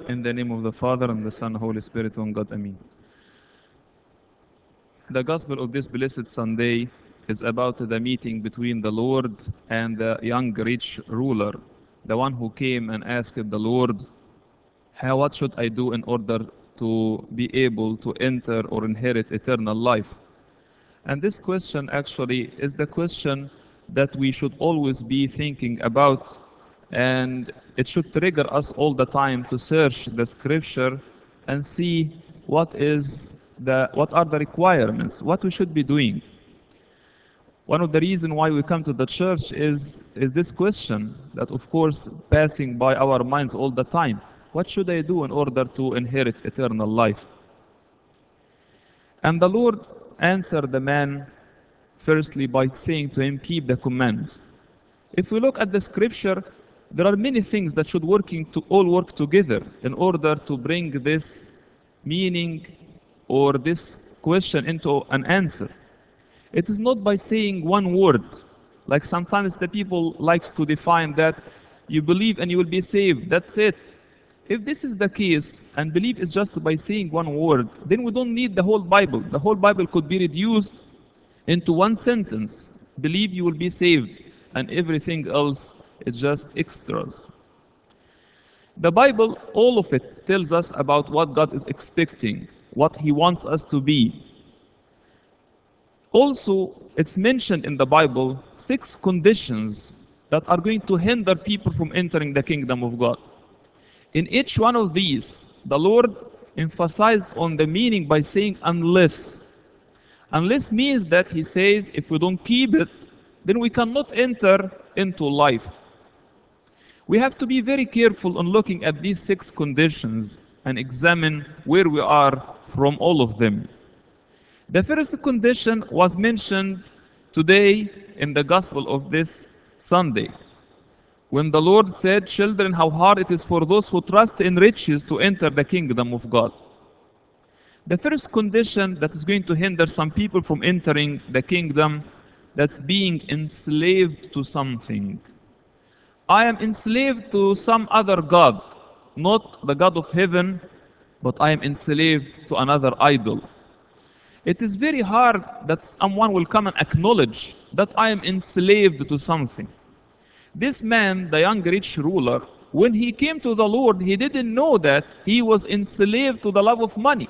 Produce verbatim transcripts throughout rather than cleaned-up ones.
In the name of the Father, and the Son, and Holy Spirit, one God, Amen. The Gospel of this blessed Sunday is about the meeting between the Lord and the young rich ruler, the one who came and asked the Lord, how, what should I do in order to be able to enter or inherit eternal life? And this question actually is the question that we should always be thinking about, and it should trigger us all the time to search the scripture and see what is the what are the requirements, what we should be doing. One of the reasons why we come to the church is is this question that, of course, passing by our minds all the time. What should I do in order to inherit eternal life? And the Lord answered the man firstly by saying to him, keep the commandments. If we look at the scripture, there are many things that should working to all work together in order to bring this meaning or this question into an answer. It is not by saying one word, like sometimes the people likes to define that you believe and you will be saved, that's it. If this is the case, and belief is just by saying one word, then we don't need the whole Bible. The whole Bible could be reduced into one sentence. Believe you will be saved, and everything else is just extras. The Bible, all of it, tells us about what God is expecting, what He wants us to be. Also, it's mentioned in the Bible six conditions that are going to hinder people from entering the kingdom of God. In each one of these, the Lord emphasized on the meaning by saying unless. Unless means that He says if we don't keep it, then we cannot enter into life. We have to be very careful on looking at these six conditions and examine where we are from all of them. The first condition was mentioned today in the gospel of this Sunday, when the Lord said, children, how hard it is for those who trust in riches to enter the kingdom of God. The first condition that is going to hinder some people from entering the kingdom, that's being enslaved to something. I am enslaved to some other God, not the God of heaven, but I am enslaved to another idol. It is very hard that someone will come and acknowledge that I am enslaved to something. This man, the young rich ruler, when he came to the Lord, he didn't know that he was enslaved to the love of money.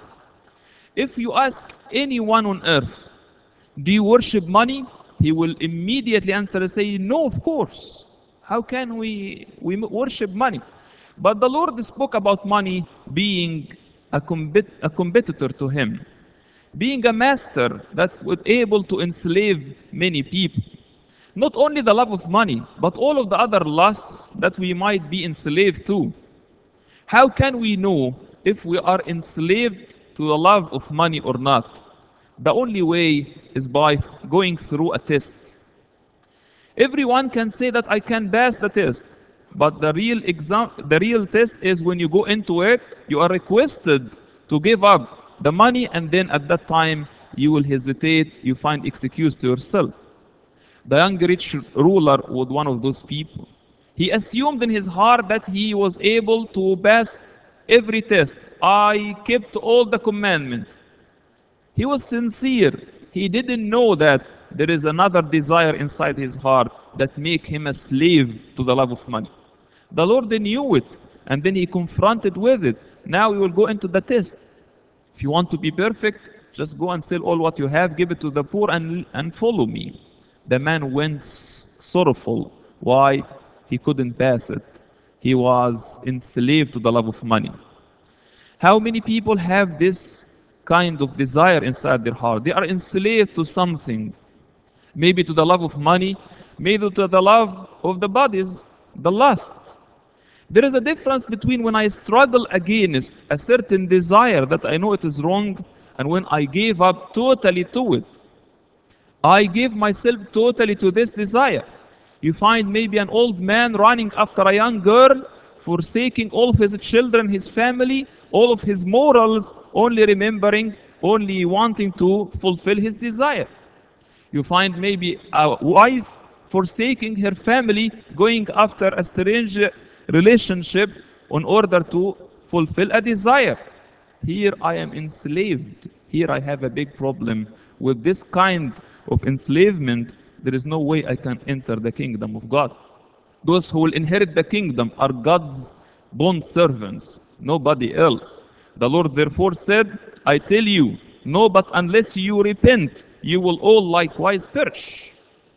If you ask anyone on earth, do you worship money? He will immediately answer and say, no, of course. How can we, we worship money? But the Lord spoke about money being a, compet a competitor to him, being a master that was able to enslave many people. Not only the love of money, but all of the other lusts that we might be enslaved to. How can we know if we are enslaved to the love of money or not? The only way is by going through a test. Everyone can say that I can pass the test, but the real exam, the real test is when you go into it, you are requested to give up the money, and then at that time you will hesitate, you find excuse to yourself. The young rich ruler was one of those people. He assumed in his heart that he was able to pass every test. I kept all the commandments. He was sincere. He didn't know that there is another desire inside his heart that make him a slave to the love of money. The Lord knew it, and then He confronted with it. Now we will go into the test. If you want to be perfect, just go and sell all what you have, give it to the poor, and, and follow me. The man went sorrowful. Why? He couldn't pass it. He was enslaved to the love of money. How many people have this kind of desire inside their heart? They are enslaved to something. Maybe to the love of money, maybe to the love of the bodies, the lust. There is a difference between when I struggle against a certain desire that I know it is wrong, and when I gave up totally to it. I give myself totally to this desire. You find maybe an old man running after a young girl, forsaking all of his children, his family, all of his morals, only remembering, only wanting to fulfill his desire. You find maybe a wife forsaking her family, going after a strange relationship in order to fulfill a desire. Here I am enslaved. Here I have a big problem. With this kind of enslavement, there is no way I can enter the kingdom of God. Those who will inherit the kingdom are God's bond servants, nobody else. The Lord therefore said, I tell you, no, but unless you repent, you will all likewise perish.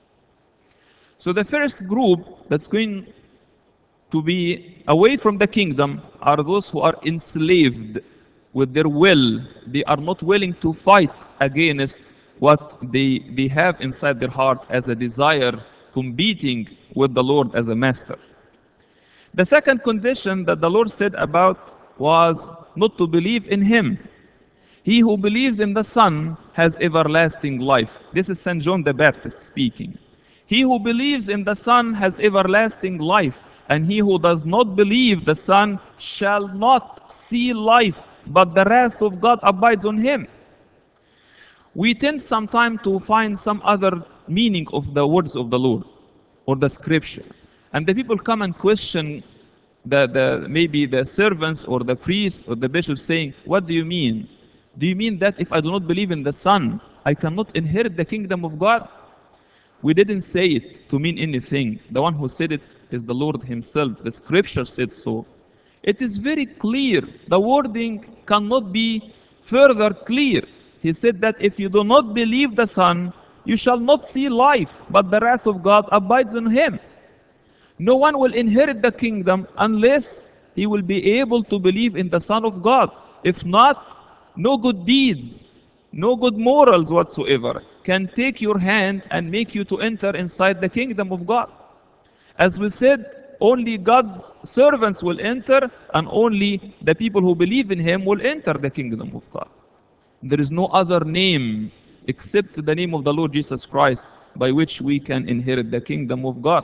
So the first group that's going to be away from the kingdom are those who are enslaved with their will. They are not willing to fight against what they, they have inside their heart as a desire, competing with the Lord as a master. The second condition that the Lord said about was not to believe in him. He who believes in the Son has everlasting life. This is Saint John the Baptist speaking. He who believes in the Son has everlasting life, and he who does not believe the Son shall not see life, but the wrath of God abides on him. We tend sometimes to find some other meaning of the words of the Lord or the scripture. And the people come and question the, the maybe the servants or the priests or the bishops saying, what do you mean? Do you mean that if I do not believe in the Son, I cannot inherit the kingdom of God? We didn't say it to mean anything. The one who said it is the Lord himself. The scripture said so. It is very clear. The wording cannot be further clear. He said that if you do not believe the Son, you shall not see life, but the wrath of God abides on him. No one will inherit the kingdom unless he will be able to believe in the Son of God. If not, no good deeds, no good morals whatsoever can take your hand and make you to enter inside the kingdom of God. As we said, only God's servants will enter, and only the people who believe in him will enter the kingdom of God. There is no other name except the name of the Lord Jesus Christ by which we can inherit the kingdom of God.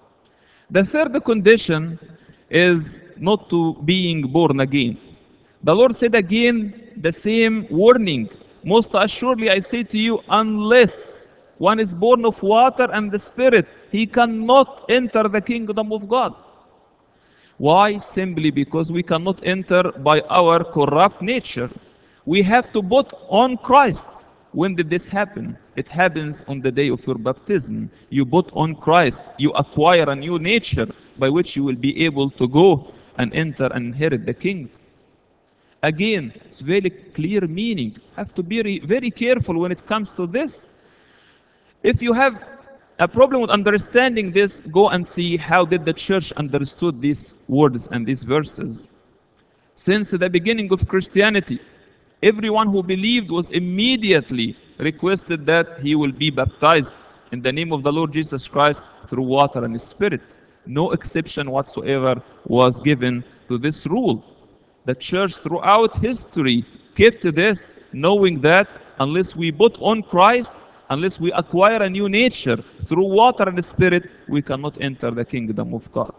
The third condition is not to being born again. The Lord said again the same warning. Most assuredly I say to you, unless one is born of water and the Spirit, he cannot enter the kingdom of God. Why? Simply because we cannot enter by our corrupt nature. We have to put on Christ. When did this happen? It happens on the day of your baptism. You put on Christ. You acquire a new nature by which you will be able to go and enter and inherit the kingdom. Again, it's very clear meaning. Have to be very careful when it comes to this. If you have a problem with understanding this, go and see how did the church understood these words and these verses. Since the beginning of Christianity, everyone who believed was immediately requested that he will be baptized in the name of the Lord Jesus Christ through water and Spirit. No exception whatsoever was given to this rule. The church throughout history kept to this, knowing that unless we put on Christ, unless we acquire a new nature through water and Spirit, we cannot enter the kingdom of God.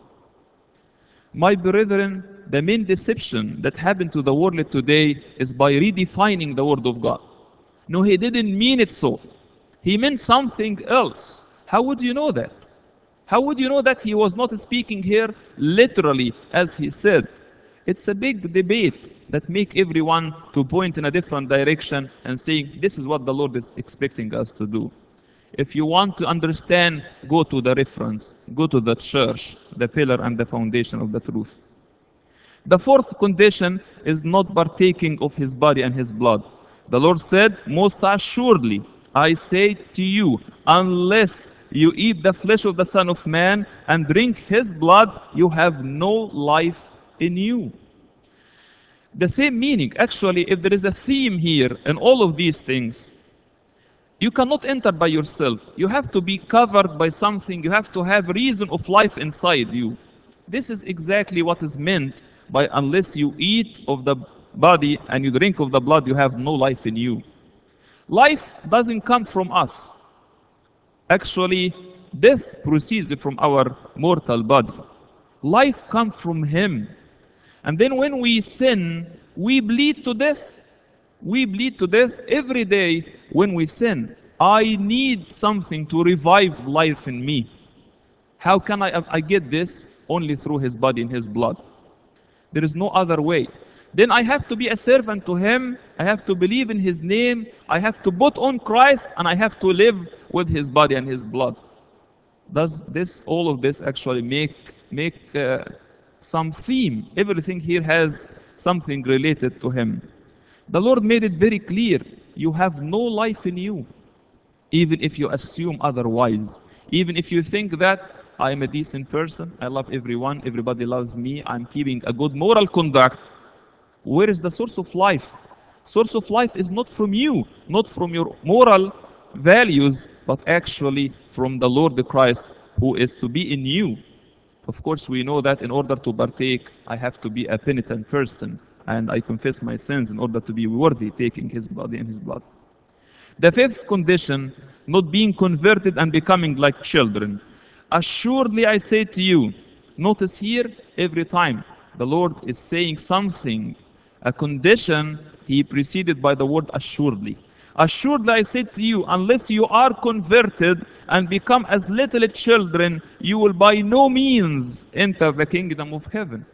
My brethren, the main deception that happened to the world today is by redefining the word of God. No, he didn't mean it so. He meant something else. How would you know that? How would you know that he was not speaking here literally as he said? It's a big debate that make everyone to point in a different direction and saying, this is what the Lord is expecting us to do. If you want to understand, go to the reference, go to the church, the pillar and the foundation of the truth. The fourth condition is not partaking of his body and his blood. The Lord said, most assuredly, I say to you, unless you eat the flesh of the Son of Man and drink his blood, you have no life in you. The same meaning. Actually, if there is a theme here in all of these things, you cannot enter by yourself. You have to be covered by something. You have to have reason of life inside you. This is exactly what is meant by unless you eat of the body and you drink of the blood, you have no life in you. Life doesn't come from us. Actually, death proceeds from our mortal body. Life comes from him. And then when we sin, we bleed to death. We bleed to death every day when we sin. I need something to revive life in me. How can I, I get this? Only through his body and his blood. There is no other way. then I have to be a servant to him, I have to believe in his name, I have to put on Christ, and I have to live with his body and his blood. Does this, all of this actually make, make uh, some theme? Everything here has something related to him. The Lord made it very clear, you have no life in you, even if you assume otherwise. Even if you think that I am a decent person, I love everyone, everybody loves me, I'm keeping a good moral conduct. Where is the source of life? Source of life is not from you, not from your moral values, but actually from the Lord Christ who is to be in you. Of course, we know that in order to partake, I have to be a penitent person, and I confess my sins in order to be worthy taking his body and his blood. The fifth condition, not being converted and becoming like children. Assuredly I say to you, notice here every time the Lord is saying something, a condition, he preceded by the word assuredly. Assuredly I say to you, unless you are converted and become as little children, you will by no means enter the kingdom of heaven.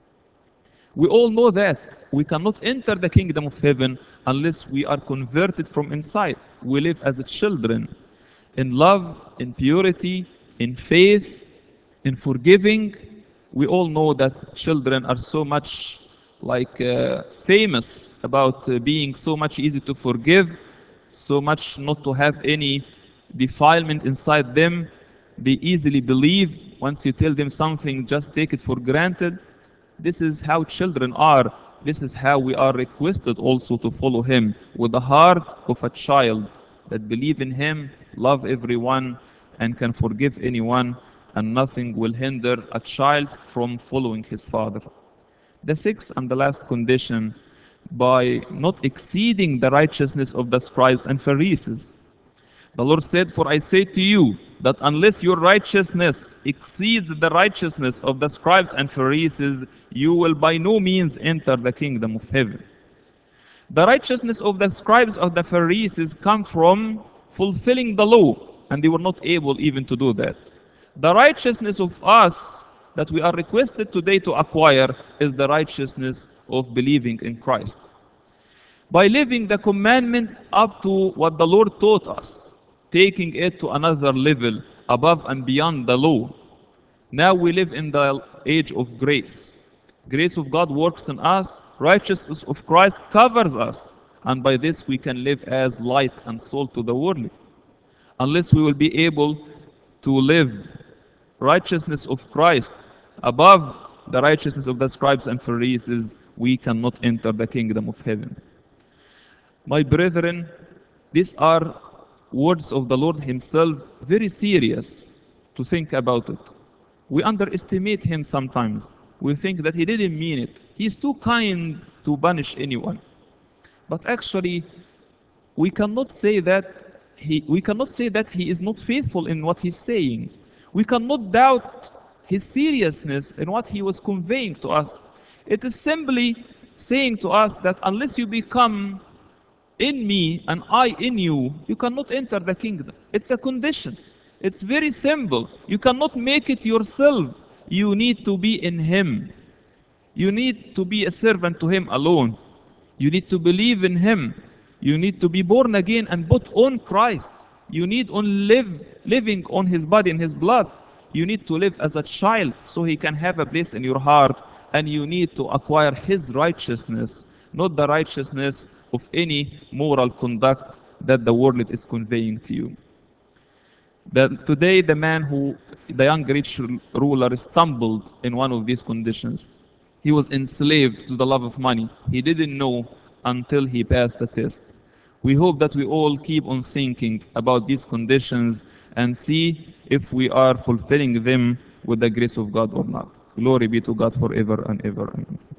We all know that we cannot enter the kingdom of heaven unless we are converted from inside. We live as children in love, in purity, in faith, in forgiving. We all know that children are so much like uh, famous about uh, being so much easy to forgive, so much not to have any defilement inside them. They easily believe. Once you tell them something, just take it for granted. This is how children are. This is how we are requested also to follow him, with the heart of a child that believe in him, love everyone, and can forgive anyone, and nothing will hinder a child from following his father. The sixth and the last condition, by not exceeding the righteousness of the scribes and Pharisees. The Lord said, for I say to you that unless your righteousness exceeds the righteousness of the scribes and Pharisees, you will by no means enter the kingdom of heaven. The righteousness of the scribes of the Pharisees come from fulfilling the law, and they were not able even to do that. The righteousness of us that we are requested today to acquire is the righteousness of believing in Christ. By living the commandment up to what the Lord taught us, taking it to another level above and beyond the law. Now we live in the age of grace. Grace of God works in us, righteousness of Christ covers us, and by this we can live as light and salt to the world. Unless we will be able to live righteousness of Christ above the righteousness of the scribes and Pharisees, we cannot enter the kingdom of heaven. My brethren, these are words of the Lord himself, very serious to think about it. We underestimate him sometimes. We think that he didn't mean it. He is too kind to punish anyone. But actually, we cannot say that he, we cannot say that he is not faithful in what he's saying. We cannot doubt his seriousness in what he was conveying to us. It is simply saying to us that unless you become in me and I in you, you cannot enter the kingdom. It's a condition. It's very simple. You cannot make it yourself. You need to be in him. You need to be a servant to him alone. You need to believe in him. You need to be born again and put on Christ. You need on live living on his body and his blood. You need to live as a child so he can have a place in your heart, and you need to acquire his righteousness, not the righteousness of any moral conduct that the world is conveying to you. That today the man who, the young rich ruler, stumbled in one of these conditions. He was enslaved to the love of money. He didn't know until he passed the test. We hope that we all keep on thinking about these conditions and see if we are fulfilling them with the grace of God or not. Glory be to God forever and ever. Amen.